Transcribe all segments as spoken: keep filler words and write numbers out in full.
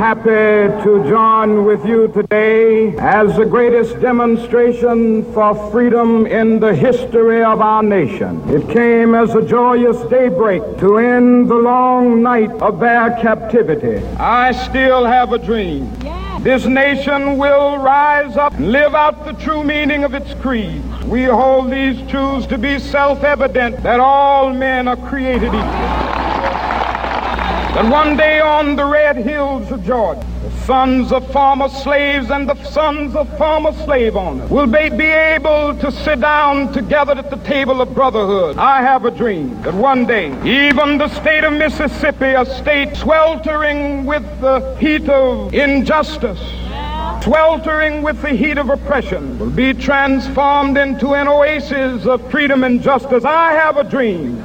happy to join with you today as the greatest demonstration for freedom in the history of our nation. It came as a joyous daybreak to end the long night of their captivity. I still have a dream. This nation will rise up and live out the true meaning of its creed. We hold these truths to be self-evident, that all men are created equal. That one day on the red hills of Georgia, the sons of former slaves and the sons of former slave owners will be, be able to sit down together at the table of brotherhood. I have a dream that one day, even the state of Mississippi, a state sweltering with the heat of injustice, sweltering with the heat of oppression, will be transformed into an oasis of freedom and justice. I have a dream.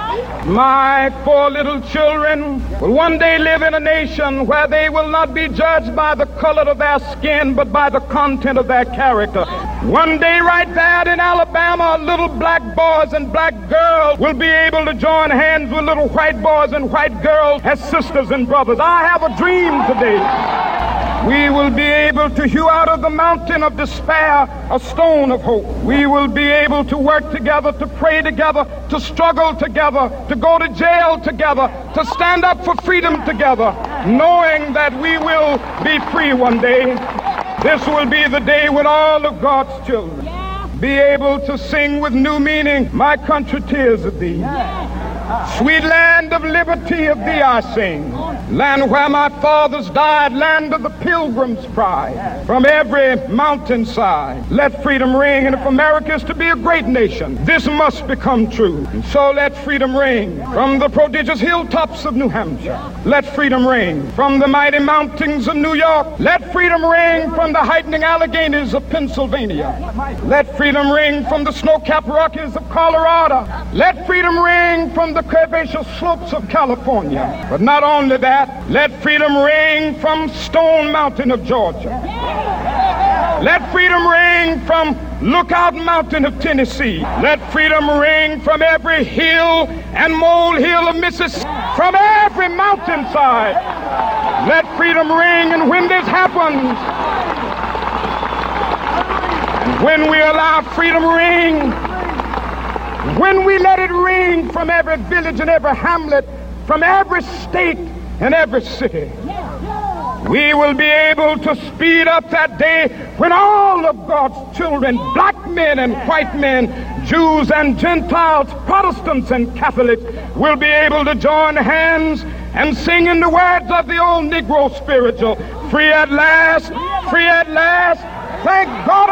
My four little children will one day live in a nation where they will not be judged by the color of their skin, but by the content of their character. One day right there in Alabama, little black boys and black girls will be able to join hands with little white boys and white girls as sisters and brothers. I have a dream today. We will be able to hew out of the mountain of despair a stone of hope. We will be able to work together, to pray together, to struggle together, to go to jail together, to stand up for freedom together, knowing that we will be free one day. This will be the day when all of God's children be able to sing with new meaning, my country, tears of thee. Sweet land of liberty, of thee I sing. Land where my fathers died, land of the pilgrim's pride. From every mountainside, let freedom ring. And if America is to be a great nation, this must become true. And so let freedom ring from the prodigious hilltops of New Hampshire. Let freedom ring from the mighty mountains of New York. Let freedom ring from the heightening Alleghenies of Pennsylvania. Let freedom ring from the snow-capped Rockies of Colorado. Let freedom ring from the curvaceous slopes of California. But not only that, let freedom ring from Stone Mountain of Georgia. Let freedom ring from Lookout Mountain of Tennessee. Let freedom ring from every hill and molehill of Mississippi, from every mountainside. Let freedom ring, and when this happens, and when we allow freedom ring, when we let it ring from every village and every hamlet, from every state and every city, we will be able to speed up that day when all of God's children, black men and white men, Jews and Gentiles, Protestants and Catholics, will be able to join hands and sing in the words of the old Negro spiritual, free at last, free at last, thank God.